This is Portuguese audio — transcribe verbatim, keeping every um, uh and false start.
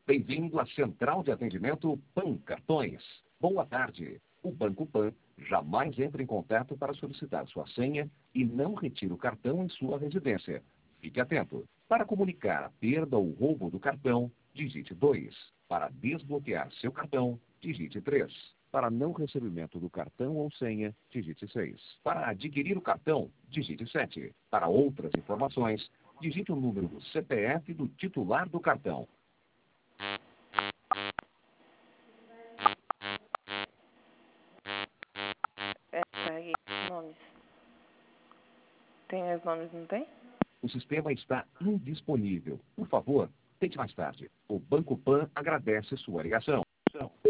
Bem-vindo à Central de Atendimento PAN Cartões. Boa tarde. O Banco PAN jamais entra em contato para solicitar sua senha e não retira o cartão em sua residência. Fique atento. Para comunicar a perda ou roubo do cartão, digite dois. Para desbloquear seu cartão, digite três. Para não recebimento do cartão ou senha, digite seis. Para adquirir o cartão, digite sete. Para outras informações, digite o número do C P F do titular do cartão. É, tá aí, nomes. Tem os nomes, não tem? O sistema está indisponível. Por favor, tente mais tarde. O Banco PAN agradece sua ligação.